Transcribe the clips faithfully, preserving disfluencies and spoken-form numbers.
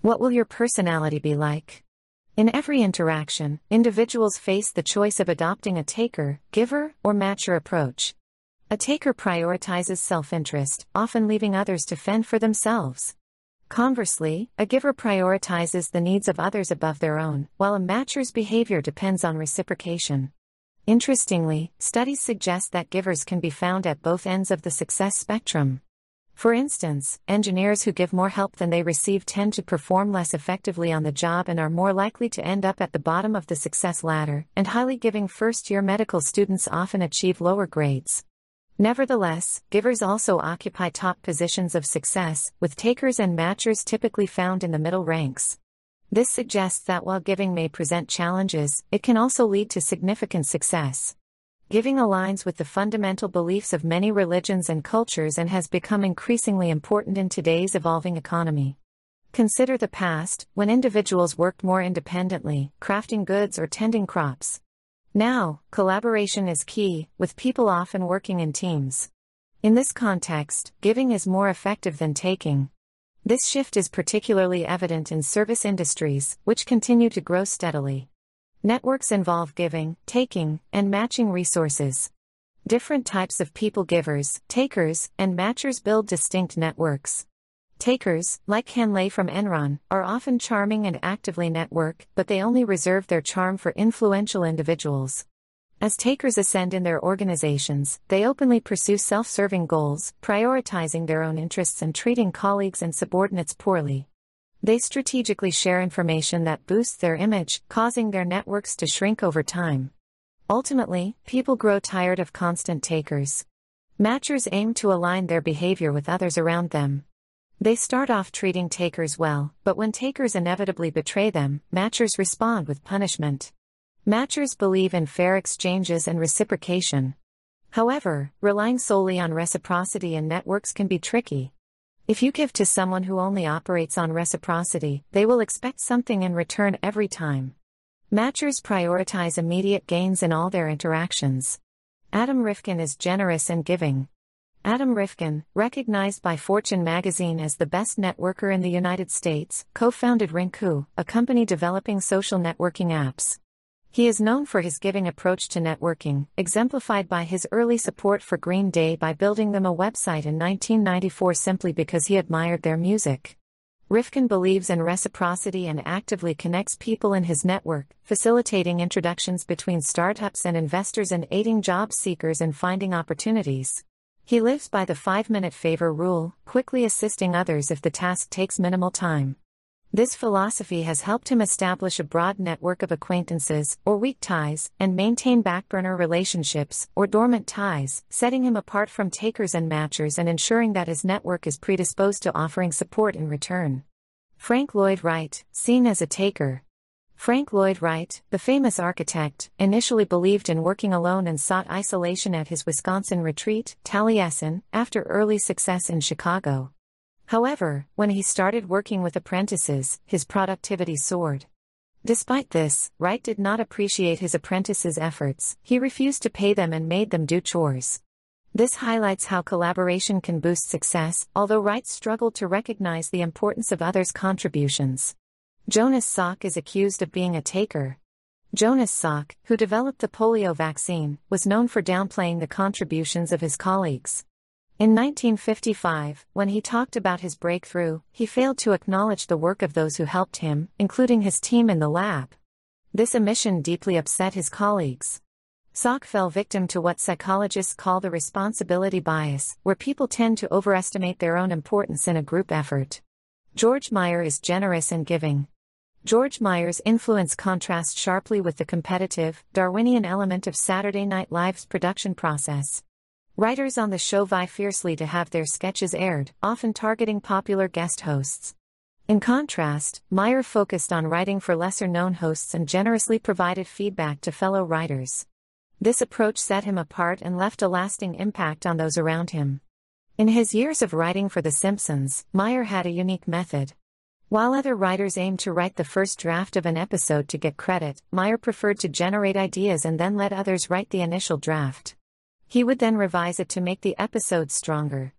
What will your personality be like? In every interaction, individuals face the choice of adopting a taker, giver, or matcher approach. A taker prioritizes self-interest, often leaving others to fend for themselves. Conversely, a giver prioritizes the needs of others above their own, while a matcher's behavior depends on reciprocation. Interestingly, studies suggest that givers can be found at both ends of the success spectrum. For instance, engineers who give more help than they receive tend to perform less effectively on the job and are more likely to end up at the bottom of the success ladder, and highly giving first-year medical students often achieve lower grades. Nevertheless, givers also occupy top positions of success, with takers and matchers typically found in the middle ranks. This suggests that while giving may present challenges, it can also lead to significant success. Giving aligns with the fundamental beliefs of many religions and cultures and has become increasingly important in today's evolving economy. Consider the past, when individuals worked more independently, crafting goods or tending crops. Now, collaboration is key, with people often working in teams. In this context, giving is more effective than taking. This shift is particularly evident in service industries, which continue to grow steadily. Networks involve giving, taking, and matching resources. Different types of people givers, takers, and matchers build distinct networks. Takers, like Han Lei from Enron, are often charming and actively network, but they only reserve their charm for influential individuals. As takers ascend in their organizations, they openly pursue self-serving goals, prioritizing their own interests and treating colleagues and subordinates poorly. They strategically share information that boosts their image, causing their networks to shrink over time. Ultimately, people grow tired of constant takers. Matchers aim to align their behavior with others around them. They start off treating takers well, but when takers inevitably betray them, matchers respond with punishment. Matchers believe in fair exchanges and reciprocation. However, relying solely on reciprocity in networks can be tricky. If you give to someone who only operates on reciprocity, they will expect something in return every time. Matchers prioritize immediate gains in all their interactions. Adam Rifkin is generous and giving. Adam Rifkin, recognized by Fortune magazine as the best networker in the United States, co-founded Rinku, a company developing social networking apps. He is known for his giving approach to networking, exemplified by his early support for Green Day by building them a website in nineteen ninety-four simply because he admired their music. Rifkin believes in reciprocity and actively connects people in his network, facilitating introductions between startups and investors and aiding job seekers in finding opportunities. He lives by the five-minute favor rule, quickly assisting others if the task takes minimal time. This philosophy has helped him establish a broad network of acquaintances, or weak ties, and maintain backburner relationships, or dormant ties, setting him apart from takers and matchers and ensuring that his network is predisposed to offering support in return. Frank Lloyd Wright, seen as a taker. Frank Lloyd Wright, the famous architect, initially believed in working alone and sought isolation at his Wisconsin retreat, Taliesin, after early success in Chicago. However, when he started working with apprentices, his productivity soared. Despite this, Wright did not appreciate his apprentices' efforts. He refused to pay them and made them do chores. This highlights how collaboration can boost success, although Wright struggled to recognize the importance of others' contributions. Jonas Salk is accused of being a taker. Jonas Salk, who developed the polio vaccine, was known for downplaying the contributions of his colleagues. In nineteen fifty-five, when he talked about his breakthrough, he failed to acknowledge the work of those who helped him, including his team in the lab. This omission deeply upset his colleagues. Salk fell victim to what psychologists call the responsibility bias, where people tend to overestimate their own importance in a group effort. George Meyer is generous and giving. George Meyer's influence contrasts sharply with the competitive, Darwinian element of Saturday Night Live's production process. Writers on the show vie fiercely to have their sketches aired, often targeting popular guest hosts. In contrast, Meyer focused on writing for lesser-known hosts and generously provided feedback to fellow writers. This approach set him apart and left a lasting impact on those around him. In his years of writing for The Simpsons, Meyer had a unique method. While other writers aimed to write the first draft of an episode to get credit, Meyer preferred to generate ideas and then let others write the initial draft. He would then revise it to make the episode stronger.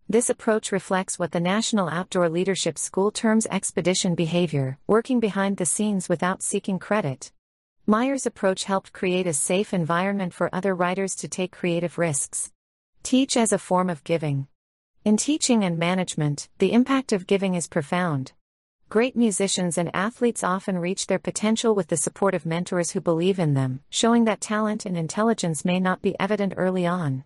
This approach reflects what the National Outdoor Leadership School terms expedition behavior, working behind the scenes without seeking credit. Meyer's approach helped create a safe environment for other writers to take creative risks. Teach as a form of giving. In teaching and management, the impact of giving is profound. Great musicians and athletes often reach their potential with the support of mentors who believe in them, showing that talent and intelligence may not be evident early on.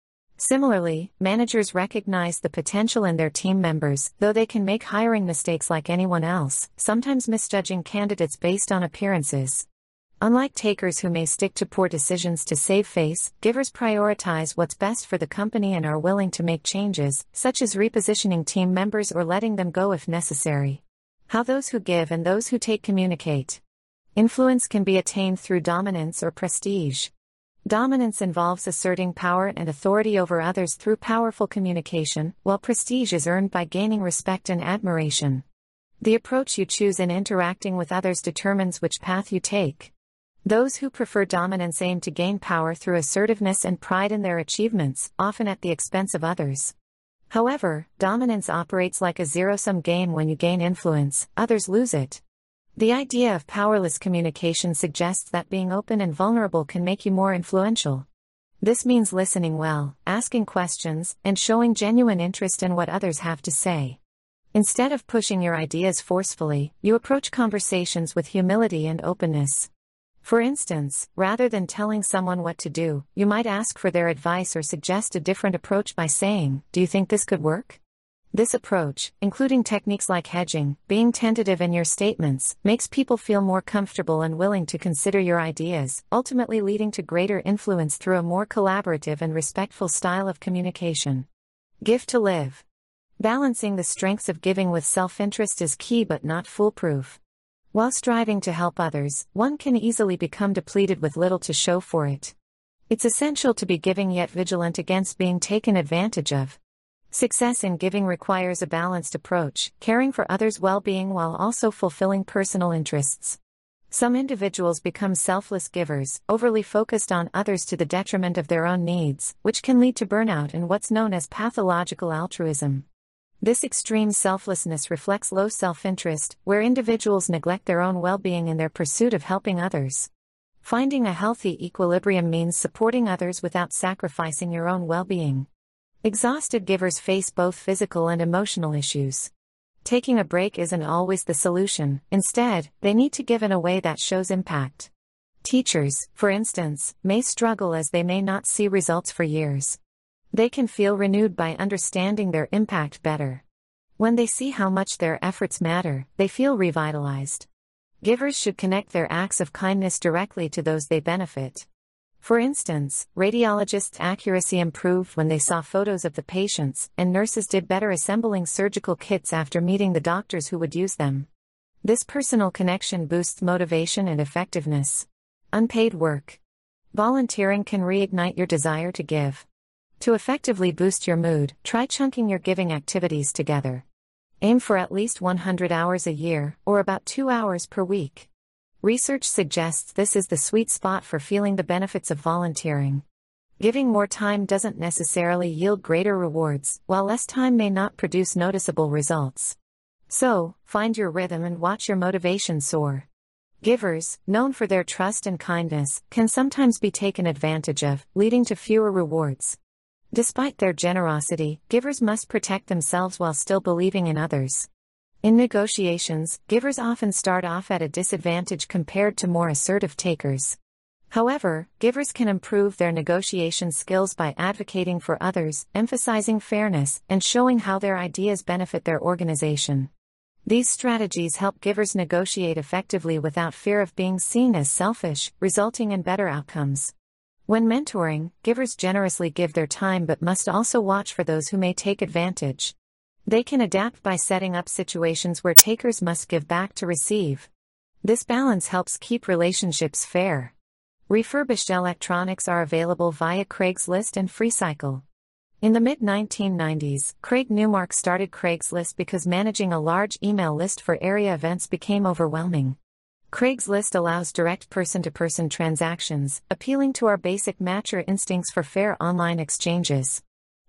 Similarly, managers recognize the potential in their team members, though they can make hiring mistakes like anyone else, sometimes misjudging candidates based on appearances. Unlike takers who may stick to poor decisions to save face, givers prioritize what's best for the company and are willing to make changes, such as repositioning team members or letting them go if necessary. How those who give and those who take communicate. Influence can be attained through dominance or prestige. Dominance involves asserting power and authority over others through powerful communication, while prestige is earned by gaining respect and admiration. The approach you choose in interacting with others determines which path you take. Those who prefer dominance aim to gain power through assertiveness and pride in their achievements, often at the expense of others. However, dominance operates like a zero-sum game. When you gain influence, others lose it. The idea of powerless communication suggests that being open and vulnerable can make you more influential. This means listening well, asking questions, and showing genuine interest in what others have to say. Instead of pushing your ideas forcefully, you approach conversations with humility and openness. For instance, rather than telling someone what to do, you might ask for their advice or suggest a different approach by saying, "Do you think this could work?" This approach, including techniques like hedging, being tentative in your statements, makes people feel more comfortable and willing to consider your ideas, ultimately leading to greater influence through a more collaborative and respectful style of communication. Give to live. Balancing the strengths of giving with self-interest is key but not foolproof. While striving to help others, one can easily become depleted with little to show for it. It's essential to be giving yet vigilant against being taken advantage of. Success in giving requires a balanced approach, caring for others' well-being while also fulfilling personal interests. Some individuals become selfless givers, overly focused on others to the detriment of their own needs, which can lead to burnout and what's known as pathological altruism. This extreme selflessness reflects low self-interest, where individuals neglect their own well-being in their pursuit of helping others. Finding a healthy equilibrium means supporting others without sacrificing your own well-being. Exhausted givers face both physical and emotional issues. Taking a break isn't always the solution. Instead, they need to give in a way that shows impact. Teachers, for instance, may struggle as they may not see results for years. They can feel renewed by understanding their impact better. When they see how much their efforts matter, they feel revitalized. Givers should connect their acts of kindness directly to those they benefit. For instance, radiologists' accuracy improved when they saw photos of the patients, and nurses did better assembling surgical kits after meeting the doctors who would use them. This personal connection boosts motivation and effectiveness. Unpaid work. Volunteering can reignite your desire to give. To effectively boost your mood, try chunking your giving activities together. Aim for at least one hundred hours a year, or about two hours per week. Research suggests this is the sweet spot for feeling the benefits of volunteering. Giving more time doesn't necessarily yield greater rewards, while less time may not produce noticeable results. So, find your rhythm and watch your motivation soar. Givers, known for their trust and kindness, can sometimes be taken advantage of, leading to fewer rewards. Despite their generosity, givers must protect themselves while still believing in others. In negotiations, givers often start off at a disadvantage compared to more assertive takers. However, givers can improve their negotiation skills by advocating for others, emphasizing fairness, and showing how their ideas benefit their organization. These strategies help givers negotiate effectively without fear of being seen as selfish, resulting in better outcomes. When mentoring, givers generously give their time but must also watch for those who may take advantage. They can adapt by setting up situations where takers must give back to receive. This balance helps keep relationships fair. Refurbished electronics are available via Craigslist and FreeCycle. In the mid nineteen nineties, Craig Newmark started Craigslist because managing a large email list for area events became overwhelming. Craigslist allows direct person-to-person transactions, appealing to our basic matcher instincts for fair online exchanges.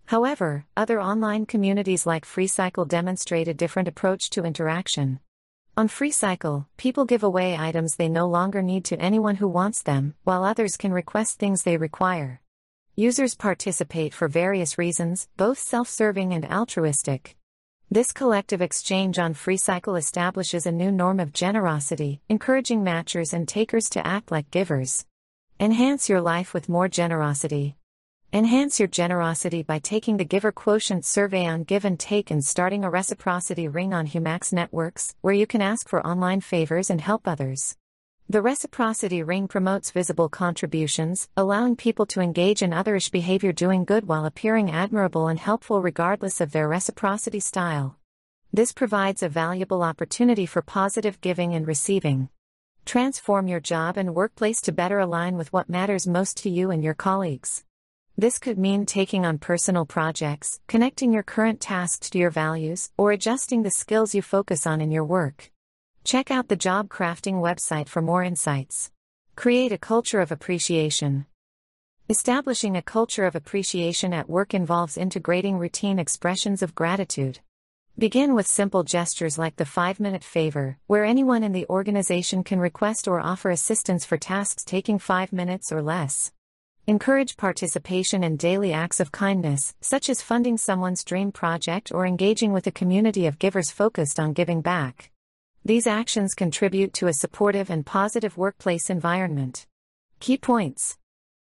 However, other online communities like FreeCycle demonstrate a different approach to interaction. On FreeCycle, people give away items they no longer need to anyone who wants them, while others can request things they require. Users participate for various reasons, both self-serving and altruistic. This collective exchange on FreeCycle establishes a new norm of generosity, encouraging matchers and takers to act like givers. Enhance your life with more generosity. Enhance your generosity by taking the Giver Quotient survey on Give and Take and starting a reciprocity ring on Humax Networks, where you can ask for online favors and help others. The reciprocity ring promotes visible contributions, allowing people to engage in otherish behavior doing good while appearing admirable and helpful regardless of their reciprocity style. This provides a valuable opportunity for positive giving and receiving. Transform your job and workplace to better align with what matters most to you and your colleagues. This could mean taking on personal projects, connecting your current tasks to your values, or adjusting the skills you focus on in your work. Check out the Job Crafting website for more insights. Create a culture of appreciation. Establishing a culture of appreciation at work involves integrating routine expressions of gratitude. Begin with simple gestures like the five-minute favor, where anyone in the organization can request or offer assistance for tasks taking five minutes or less. Encourage participation in daily acts of kindness, such as funding someone's dream project or engaging with a community of givers focused on giving back. These actions contribute to a supportive and positive workplace environment. Key points.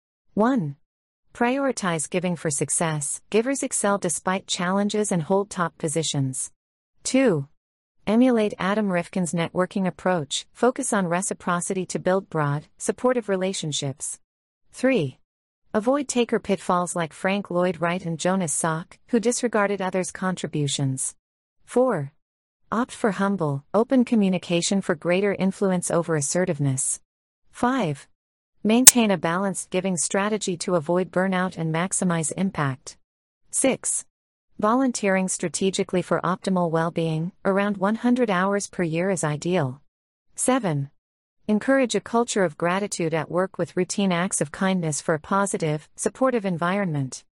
one. Prioritize giving for success. Givers excel despite challenges and hold top positions. two. Emulate Adam Rifkin's networking approach. Focus on reciprocity to build broad, supportive relationships. three. Avoid taker pitfalls like Frank Lloyd Wright and Jonas Salk, who disregarded others' contributions. four. Opt for humble, open communication for greater influence over assertiveness. five. Maintain a balanced giving strategy to avoid burnout and maximize impact. six. Volunteering strategically for optimal well-being, around one hundred hours per year is ideal. seven. Encourage a culture of gratitude at work with routine acts of kindness for a positive, supportive environment.